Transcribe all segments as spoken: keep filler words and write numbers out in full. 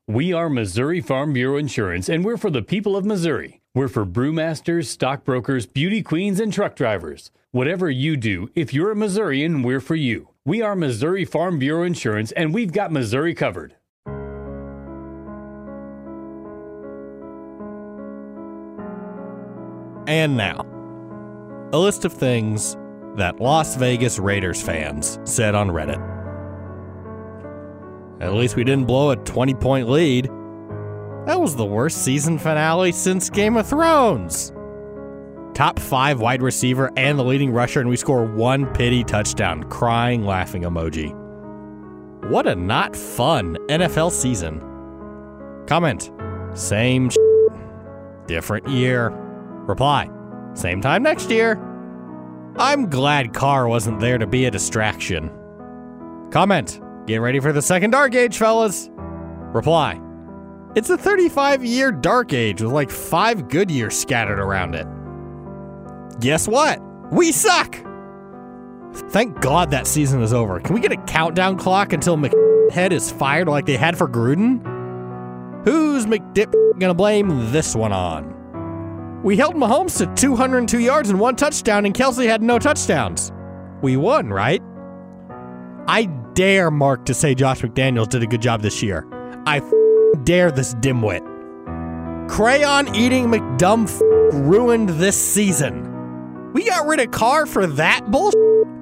We are Missouri Farm Bureau Insurance, and we're for the people of Missouri. We're for brewmasters, stockbrokers, beauty queens, and truck drivers. Whatever you do, if you're a Missourian, we're for you. We are Missouri Farm Bureau Insurance, and we've got Missouri covered. And now, a list of things that Las Vegas Raiders fans said on Reddit. At least we didn't blow a twenty-point lead. That was the worst season finale since Game of Thrones. Top five wide receiver and the leading rusher, and we score one pity touchdown. Crying, laughing emoji. What a not fun N F L season. Comment. Same sh- different year. Reply. Same time next year. I'm glad Carr wasn't there to be a distraction. Comment. Get ready for the second Dark Age, fellas. Reply. It's a thirty-five-year Dark Age with like five good years scattered around it. Guess what? We suck! Thank God that season is over. Can we get a countdown clock until McHead is fired like they had for Gruden? Who's McDip gonna blame this one on? We held Mahomes to two hundred two yards and one touchdown, and Kelsey had no touchdowns. We won, right? I dare Mark to say Josh McDaniels did a good job this year. I f- dare this dimwit. Crayon-eating McDumb f- ruined this season. We got rid of Carr for that bullshit?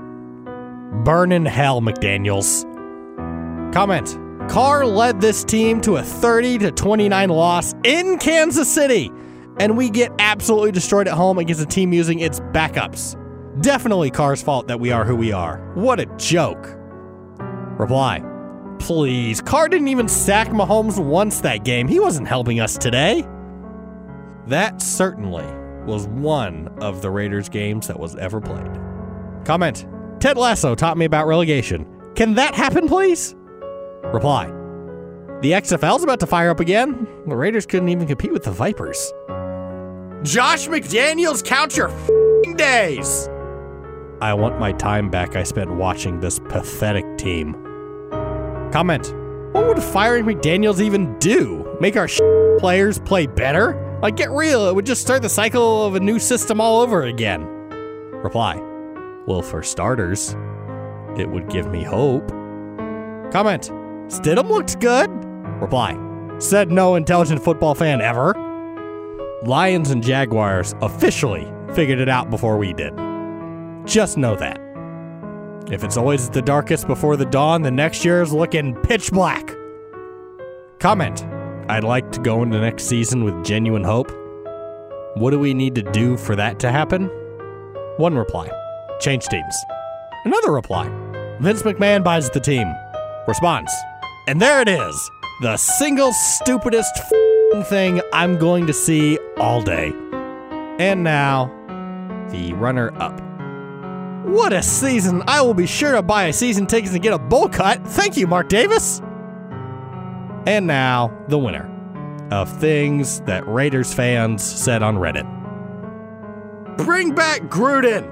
Burn in hell, McDaniels. Comment. Carr led this team to a thirty to twenty-nine loss in Kansas City, and we get absolutely destroyed at home against a team using its backups. Definitely Carr's fault that we are who we are. What a joke. Reply. Please, Carr didn't even sack Mahomes once that game. He wasn't helping us today. That certainly was one of the Raiders games that was ever played. Comment. Ted Lasso taught me about relegation. Can that happen, please? Reply. The X F L's about to fire up again. The Raiders couldn't even compete with the Vipers. Josh McDaniels, count your f***ing days. I want my time back I spent watching this pathetic team. Comment. What would firing McDaniels even do? Make our sh- players play better? Like, get real, it would just start the cycle of a new system all over again. Reply. Well, for starters, it would give me hope. Comment. Stidham looked good. Reply. Said no intelligent football fan ever. Lions and Jaguars officially figured it out before we did. Just know that. If it's always the darkest before the dawn, the next year is looking pitch black. Comment. I'd like to go into next season with genuine hope. What do we need to do for that to happen? One reply. Change teams. Another reply. Vince McMahon buys the team. Response. And there it is. The single stupidest f***ing thing I'm going to see all day. And now, the runner-up. What a season! I will be sure to buy a season tickets and get a bowl cut. Thank you, Mark Davis. And now, the winner of things that Raiders fans said on Reddit. Bring back Gruden!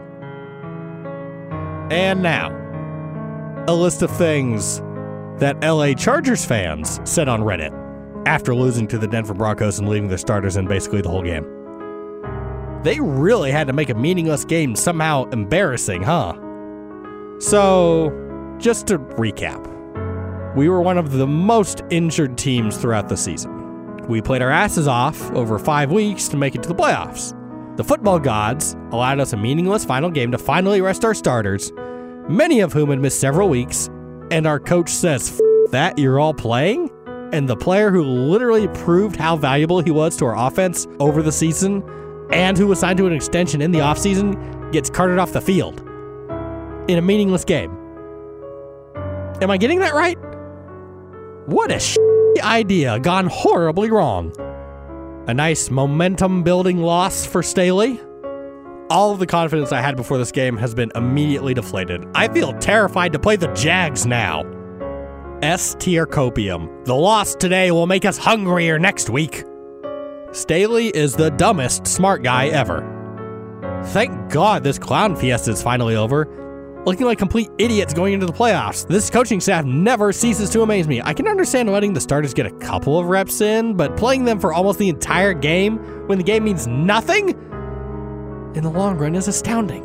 And now, a list of things that L A Chargers fans said on Reddit after losing to the Denver Broncos and leaving their starters in basically the whole game. They really had to make a meaningless game somehow embarrassing, huh? So, just to recap, we were one of the most injured teams throughout the season. We played our asses off over five weeks to make it to the playoffs. The football gods allowed us a meaningless final game to finally rest our starters, many of whom had missed several weeks, and our coach says, F that, you're all playing? And the player who literally proved how valuable he was to our offense over the season and who was signed to an extension in the offseason gets carted off the field in a meaningless game. Am I getting that right? What a sh- idea gone horribly wrong. A nice momentum-building loss for Staley. All of the confidence I had before this game has been immediately deflated. I feel terrified to play the Jags now. S-tier copium. The loss today will make us hungrier next week. Staley is the dumbest smart guy ever. Thank God this clown fiesta is finally over. looking like complete idiots going into the playoffs. This coaching staff never ceases to amaze me. I can understand letting the starters get a couple of reps in, but playing them for almost the entire game when the game means nothing in the long run is astounding.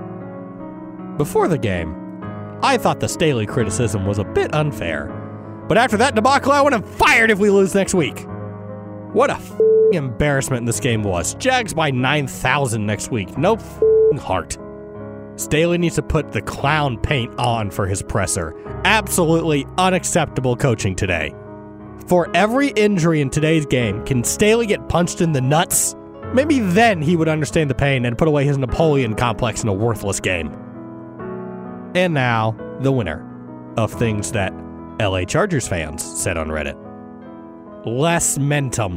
Before the game, I thought the Staley criticism was a bit unfair, but after that debacle, I want him fired if we lose next week. What a f***ing embarrassment this game was. Jags by nine thousand next week. No f***ing heart. Staley needs to put the clown paint on for his presser. Absolutely unacceptable coaching today. For every injury in today's game, can Staley get punched in the nuts? Maybe then he would understand the pain and put away his Napoleon complex in a worthless game. And now, the winner of things that L A Chargers fans said on Reddit. Less mentum.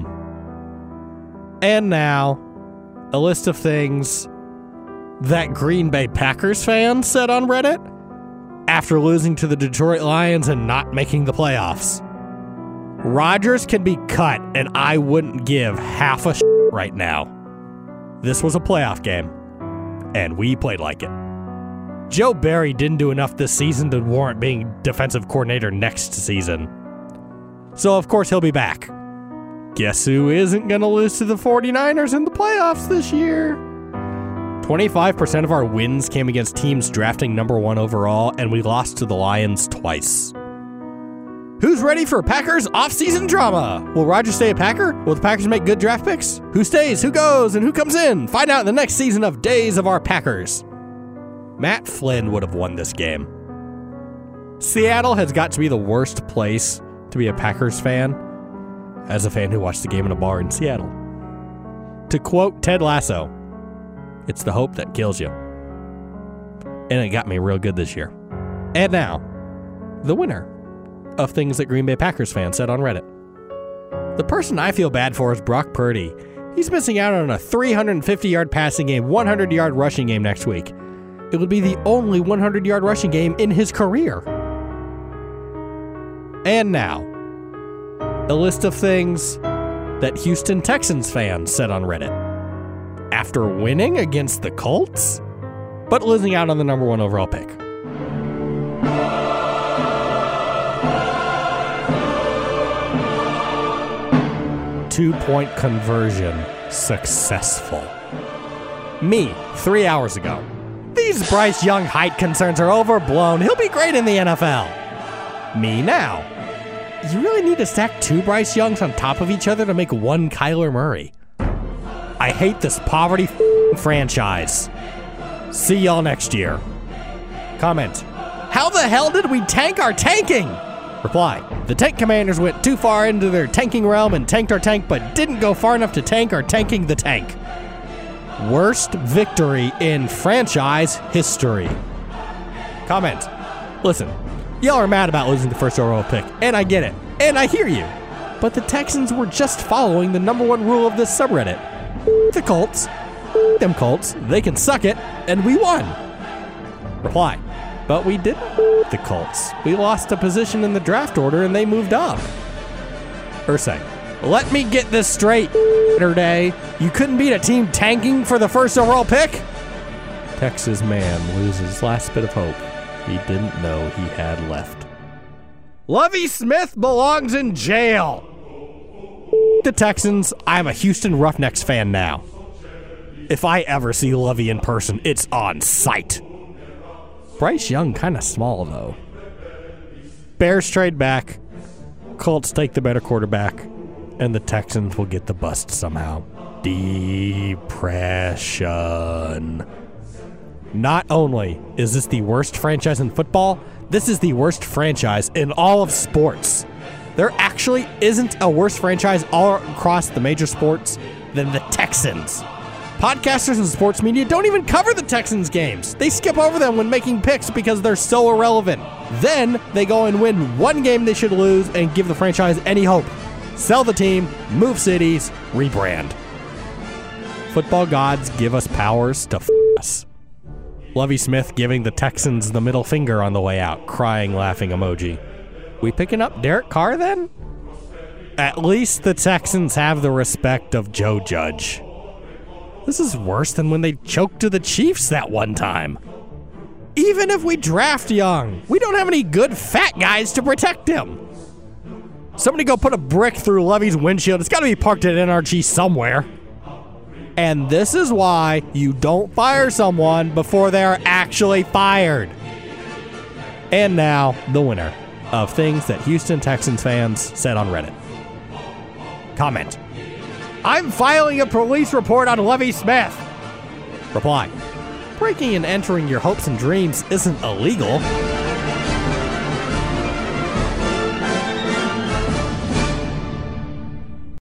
And now, a list of things that Green Bay Packers fans said on Reddit after losing to the Detroit Lions and not making the playoffs. Rodgers can be cut, and I wouldn't give half a shit right now. This was a playoff game, and we played like it. Joe Barry didn't do enough this season to warrant being defensive coordinator next season. So, of course, he'll be back. Guess who isn't going to lose to the 49ers in the playoffs this year? twenty-five percent of our wins came against teams drafting number one overall, and we lost to the Lions twice. Who's ready for Packers offseason drama? Will Rodgers stay a Packer? Will the Packers make good draft picks? Who stays, who goes, and who comes in? Find out in the next season of Days of Our Packers. Matt Flynn would have won this game. Seattle has got to be the worst place to be a Packers fan as a fan who watched the game in a bar in Seattle. To quote Ted Lasso, it's the hope that kills you. And it got me real good this year. And now, the winner of things that Green Bay Packers fans said on Reddit. The person I feel bad for is Brock Purdy. He's missing out on a three hundred fifty-yard passing game, one hundred-yard rushing game next week. It would be the only one hundred-yard rushing game in his career. And now, a list of things that Houston Texans fans said on Reddit. After winning against the Colts, but losing out on the number one overall pick. Two-point conversion successful. Me, three hours ago. These Bryce Young height concerns are overblown. He'll be great in the N F L. Me now. You really need to stack two Bryce Youngs on top of each other to make one Kyler Murray. I hate this poverty f- franchise. See y'all next year. Comment. How the hell did we tank our tanking? Reply. The tank commanders went too far into their tanking realm and tanked our tank, but didn't go far enough to tank our tanking the tank. Worst victory in franchise history. Comment. Listen, y'all are mad about losing the first overall pick, and I get it, and I hear you. But the Texans were just following the number one rule of this subreddit. The Colts. Them Colts. They can suck it, and we won. Reply. But we didn't the Colts. We lost a position in the draft order, and they moved up. Ursay. Let me get this straight, day. You couldn't beat a team tanking for the first overall pick? Texas man loses last bit of hope he didn't know he had left. Lovie Smith belongs in jail. The Texans, I'm a Houston Roughnecks fan now. If I ever see Lovie in person, it's on sight. Bryce Young kind of small, though. Bears trade back. Colts take the better quarterback. And the Texans will get the bust somehow. Depression. Not only is this the worst franchise in football, this is the worst franchise in all of sports. There actually isn't a worse franchise all across the major sports than the Texans. Podcasters and sports media don't even cover the Texans games. They skip over them when making picks because they're so irrelevant. Then they go and win one game they should lose and give the franchise any hope. Sell the team, move cities, rebrand. Football gods give us powers to f*** us. Lovie Smith giving the Texans the middle finger on the way out, crying, laughing emoji. We picking up Derek Carr then? At least the Texans have the respect of Joe Judge. This is worse than when they choked to the Chiefs that one time. Even if we draft Young, we don't have any good fat guys to protect him. Somebody go put a brick through Levy's windshield. It's got to be parked at N R G somewhere. And this is why you don't fire someone before they're actually fired. And now, the winner of things that Houston Texans fans said on Reddit. Comment: I'm filing a police report on Lovie Smith. Reply: breaking and entering your hopes and dreams isn't illegal.